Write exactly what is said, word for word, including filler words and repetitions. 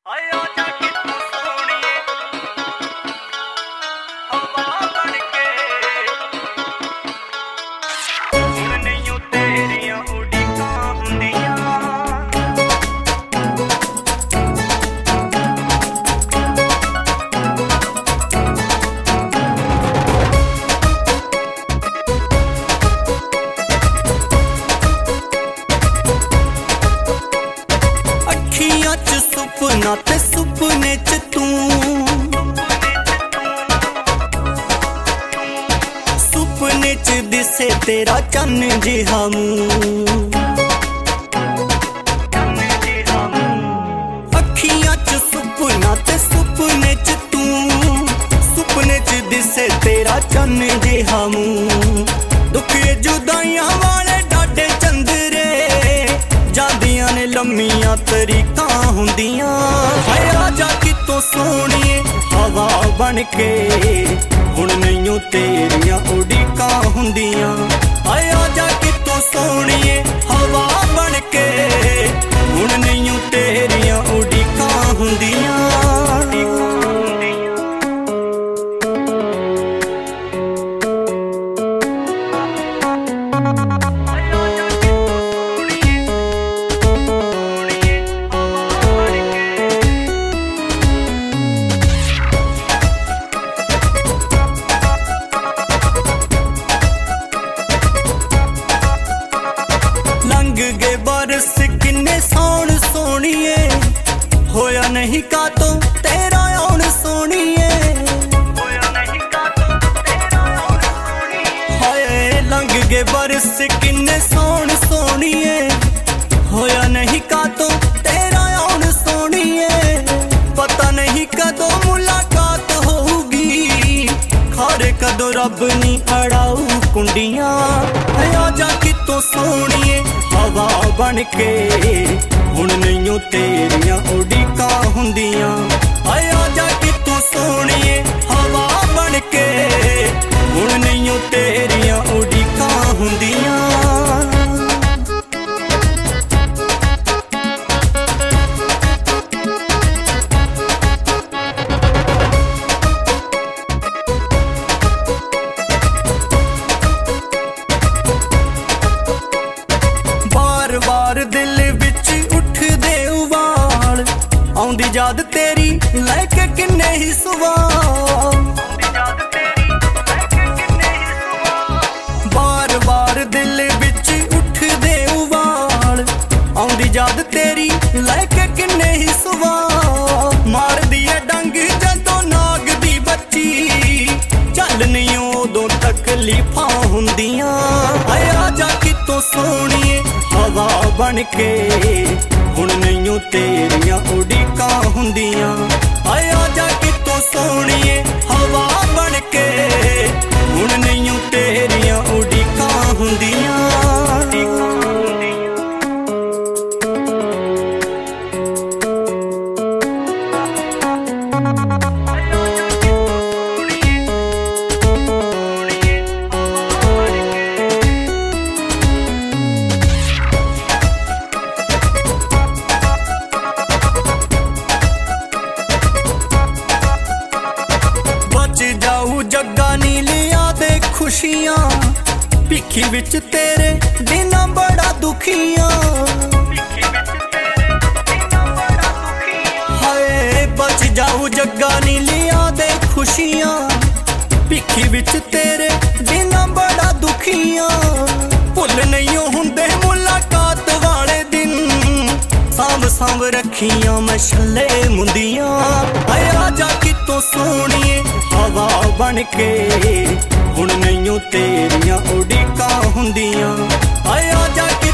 सुपना ते सुपने च तू सुपने च दिसे तेरा चन्न जिहा मूं अखियां च सुपना ते सुपने च तू सुपने च दिसे तेरा चन्न जिहा मूं दुखिए जुदाइयां वाले डाडे चंदरे जादियां ने लम्मियां तरीकां हुंदियां हाय आजा कितों सोहणीए हवा बन के हुण नैयों तेरियां उड़ीकां हुंदियां हाय आजा कितों सोहणीए हवा बन के हुण नैयों तेरियां उड़ीकां हुंदियां गए बरस किन्ने सौण सोहणीए होया नहीं का तो तेरा आउण सोहणीए हाय लंघ गए बरस किन्ने सौण सोहणीए होया नहीं का तो तेरा आउण सोहणीए पता नहीं कदों मुलाकात होगी खारे कदों रब नी अड़ाऊ कुंडियां आजा कितों सोहणीए हवा बन के हुण नैयों तेरियां उड़ीकां हुंदियां हाय आजा कितों सोहणीए हवा बन के हुण नैयों तेरियां उड़ीकां हुंदियां दिल विच उठदे उबाल आउंदी याद तेरी लैके किन्ने ही सवाल बार बार दिल विच उठदे उबाल आउंदी याद तेरी लैके किन्ने ही सवाल मार दिए डंग जदों नाग दी बच्ची चल नहीं उदों तकलीफां हुंदियां हाय आजा कितों सोहणीए हवा बन के हुण नैयों तेरियां उड़ीकां हुंदियां हाय आजा कितों सोहणीए हवा बन के हुण नैयों तेरियां उड़ीकां हुंदियां जग्गा नी लिया दे खुशियां भिखी विच तेरे दिना बड़ा दुखियां हाय बच जाऊ जग्गा नी लिया दे खुशियां भिखी विच तेरे दिना बड़ा दुखियां भुल नहीं हुंदे मुलाकात वाले दिन सांभ सांभ रखियां मैं छल्ले मुंदियां हाय आजा कितों सोहणीए हवा बन के हुण नैयों तेरियां उड़ीकां हुंदियां हाय आजा